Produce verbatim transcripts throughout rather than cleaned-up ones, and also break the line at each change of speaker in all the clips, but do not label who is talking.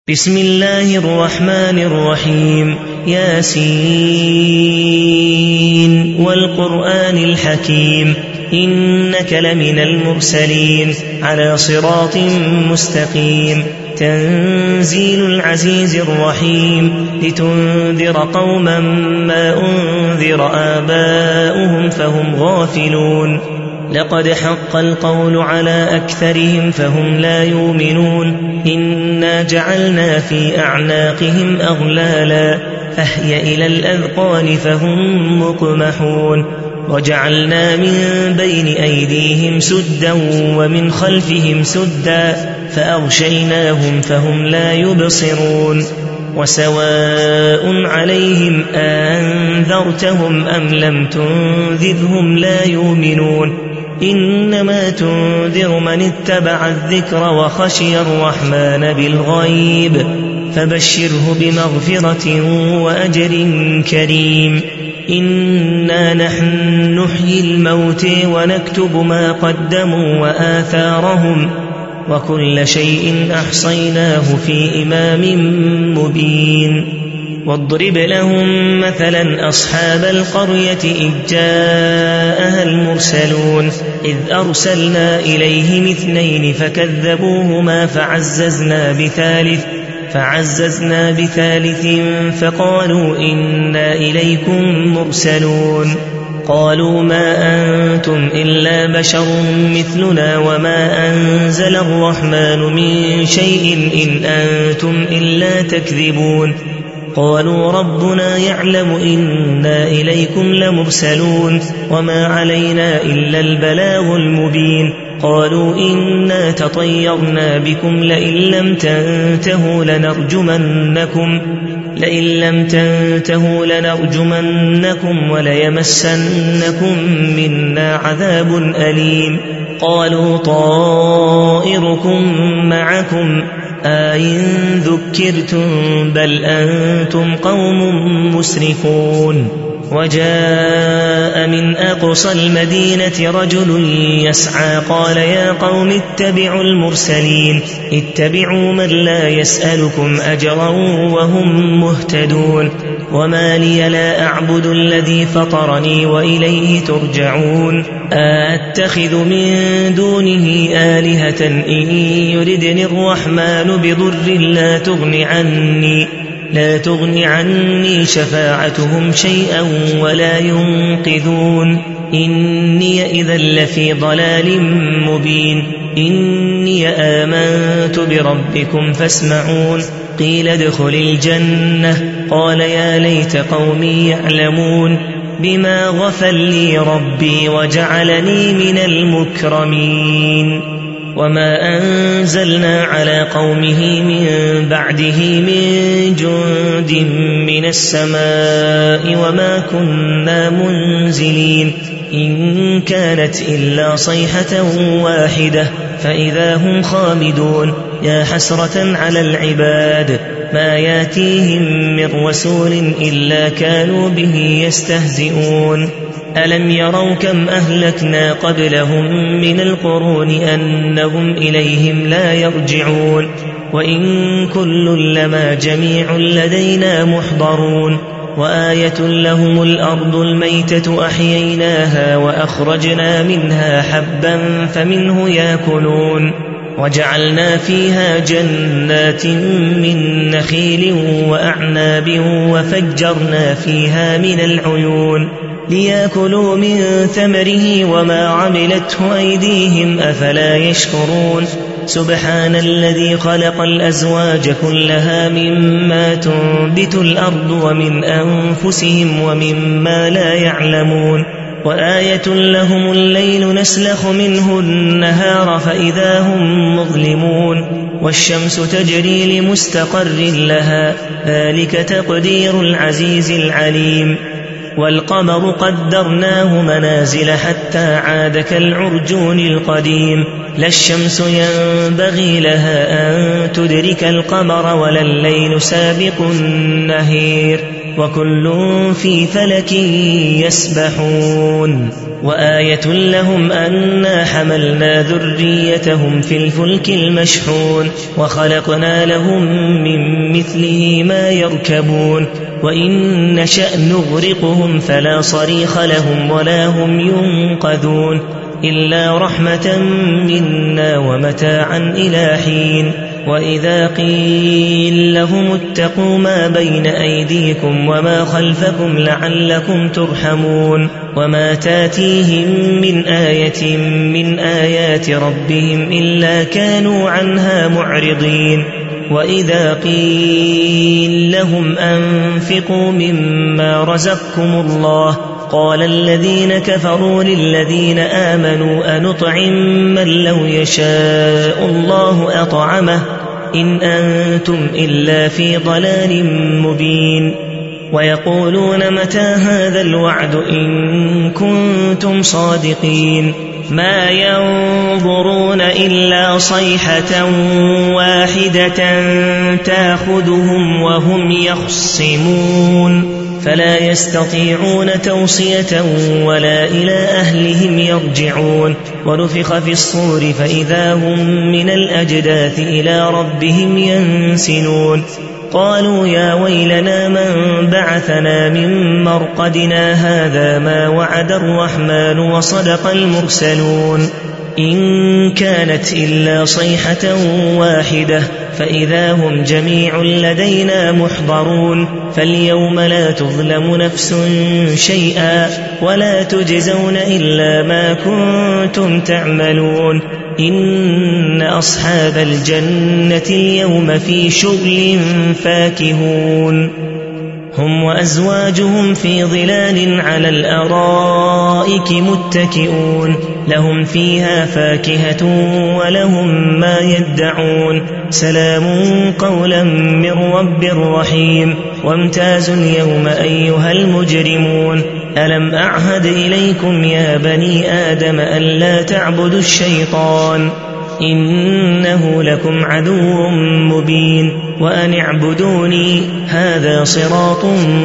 بسم الله الرحمن الرحيم. ياسين والقرآن الحكيم إنك لمن المرسلين على صراط مستقيم. تنزيل العزيز الرحيم لتنذر قوما ما أنذر آباؤهم فهم غافلون. لقد حق القول على أكثرهم فهم لا يؤمنون. إنا جعلنا في أعناقهم أغلالا فهي إلى الأذقان فهم مقمحون. وجعلنا من بين أيديهم سدا ومن خلفهم سدا فأغشيناهم فهم لا يبصرون. وسواء عليهم أنذرتهم أم لم تنذرهم لا يؤمنون. إنما تنذر من اتبع الذكر وخشي الرحمن بالغيب فبشره بمغفرة وأجر كريم. إنا نحن نحيي الموت ونكتب ما قدموا وآثارهم وكل شيء أحصيناه في إمام مبين. واضرب لهم مثلا أصحاب القرية إذ جاءها المرسلون إذ أرسلنا إليهم اثنين فكذبوهما فعززنا بثالث فعززنا بثالث فقالوا إنا إليكم مرسلون. قالوا ما أنتم إلا بشر مثلنا وما أنزل الرحمن من شيء إن أنتم إلا تكذبون. قالوا ربنا يعلم إنا إليكم لمرسلون وما علينا إلا البلاغ المبين. قالوا إنا تطيرنا بكم لئن لم تنتهوا لنرجمنكم لئن لم تنتهوا لنرجمنكم وليمسنكم منا عذاب أليم. قالوا طائركم معكم أئن ذكرتم بل أنتم قوم مسرفون. وجاء من أقصى المدينة رجل يسعى قال يا قوم اتبعوا المرسلين اتبعوا من لا يسألكم أجرا وهم مهتدون. وما لي لا أعبد الذي فطرني وإليه ترجعون. أتخذ من دونه آلهة إن يردني الرحمن بضر لا تغن عني لا تغن عني شفاعتهم شيئا ولا ينقذون. إني إذا لفي ضلال مبين. إني آمنت بربكم فاسمعون. قيل ادخل الجنة قال يا ليت قومي يعلمون بما غفر لي ربي وجعلني من المكرمين. وما أنزلنا على قومه من بعده من جند من السماء وما كنا منزلين. إن كانت إلا صيحة واحدة فإذا هم خامدون. يا حسرة على العباد ما ياتيهم من رسول إلا كانوا به يستهزئون. ألم يروا كم أهلكنا قبلهم من القرون أنهم إليهم لا يرجعون. وإن كل لما جميع لدينا محضرون. وآية لهم الأرض الميتة أحييناها وأخرجنا منها حبا فمنه يأكلون. وجعلنا فيها جنات من نخيل وأعناب وفجرنا فيها من العيون ليأكلوا من ثمره وما عملته أيديهم أفلا يشكرون. سبحان الذي خلق الأزواج كلها مما تنبت الأرض ومن أنفسهم ومما لا يعلمون. وآية لهم الليل نسلخ منه النهار فإذا هم مظلمون. والشمس تجري لمستقر لها ذلك تقدير العزيز العليم. والقمر قدرناه منازل حتى عاد كالعرجون القديم لا الشمس ينبغي لها أن تدرك القمر ولا الليل سابق النهير وكل في فلك يسبحون وآية لهم أنا حملنا ذريتهم في الفلك المشحون وخلقنا لهم من مثله ما يركبون وإن نشأ نغرقهم فلا صريخ لهم ولا هم ينقذون إلا رحمة منا ومتاعا إلى حين وإذا قيل لهم اتقوا ما بين أيديكم وما خلفكم لعلكم ترحمون وما تاتيهم من آية من آيات ربهم إلا كانوا عنها معرضين وإذا قيل لهم أنفقوا مما رزقكم الله قال الذين كفروا للذين آمنوا أنطعم من لو يشاء الله أطعمه إن أنتم إلا في ضلال مبين ويقولون متى هذا الوعد إن كنتم صادقين ما ينظرون إلا صيحة واحدة تأخذهم وهم يخصمون فلا يستطيعون توصية ولا إلى أهلهم يرجعون ونفخ في الصور فإذا هم من الأجداث إلى ربهم ينسلون قالوا يا ويلنا من بعثنا من مرقدنا هذا ما وعد الرحمن وصدق المرسلون إن كانت إلا صيحة واحدة فإذا هم جميع لدينا محضرون فاليوم لا تظلم نفس شيئا ولا تجزون إلا ما كنتم تعملون إن أصحاب الجنة اليوم في شغل فاكهون هم وأزواجهم في ظلال على الأرائك متكئون لهم فيها فاكهة ولهم ما يدعون سلام قولا من رب رحيم وامتازوا اليوم أيها المجرمون ألم أعهد إليكم يا بني آدم ألا تعبدوا الشيطان إنه لكم عدو مبين وأن اعبدوني هذا صراط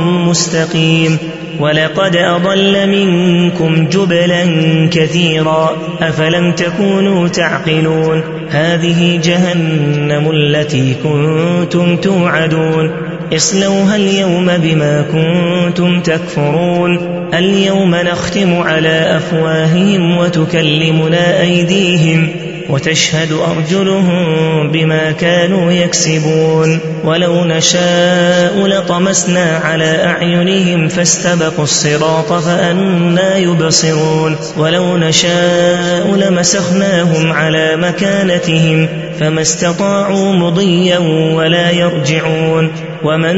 مستقيم ولقد أضل منكم جبلا كثيرا أفلم تكونوا تعقلون هذه جهنم التي كنتم توعدون اصلوها اليوم بما كنتم تكفرون اليوم نختم على أفواههم وتكلمنا أيديهم وتشهد أرجلهم بما كانوا يكسبون ولو نشاء لطمسنا على أعينهم فاستبقوا الصراط فأنى يبصرون ولو نشاء لمسخناهم على مكانتهم فما استطاعوا مضيا ولا يرجعون ومن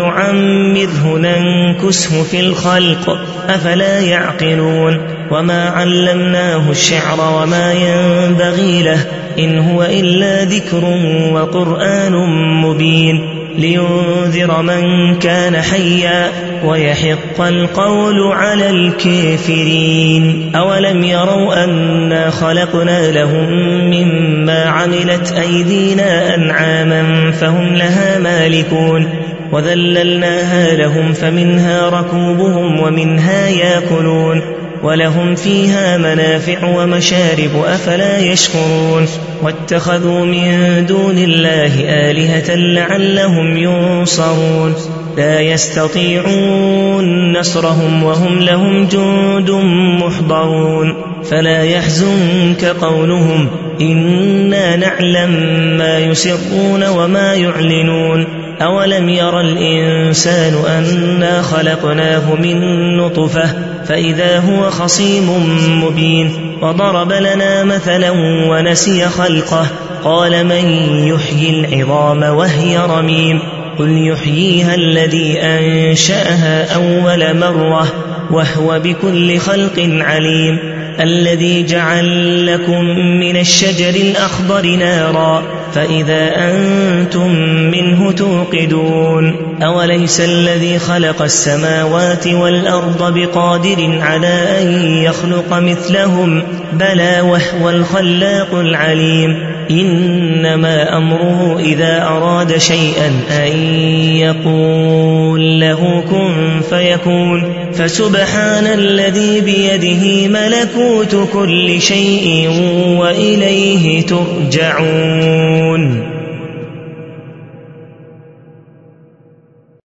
نعمره ننكسه في الخلق أفلا يعقلون وما علمناه الشعر وما ينبغي له إن هو إلا ذكر وقرآن مبين لينذر من كان حيا ويحق القول على الكافرين أولم يروا أنا خلقنا لهم مما عملت أيدينا أنعاما فهم لها مالكون وذللناها لهم فمنها ركوبهم ومنها يأكلون ولهم فيها منافع ومشارب أفلا يشكرون واتخذوا من دون الله آلهة لعلهم ينصرون لا يستطيعون نصرهم وهم لهم جند محضرون فلا يحزنك قولهم إنا نعلم ما يسرون وما يعلنون أولم ير الإنسان أنا خلقناه من نطفة فإذا هو خصيم مبين وضرب لنا مثلا ونسي خلقه قال من يحيي العظام وهي رميم قل يحييها الذي أنشأها أول مرة وهو بكل خلق عليم الذي جعل لكم من الشجر الأخضر نارا فإذا أنتم منه توقدون أوليس الذي خلق السماوات والأرض بقادر على أن يخلق مثلهم بلى وهو الخلاق العليم إنما أمره إذا أراد شيئا أن يقول له كن فيكون فسبحان الذي بيده ملكوت كل شيء وإليه ترجعون.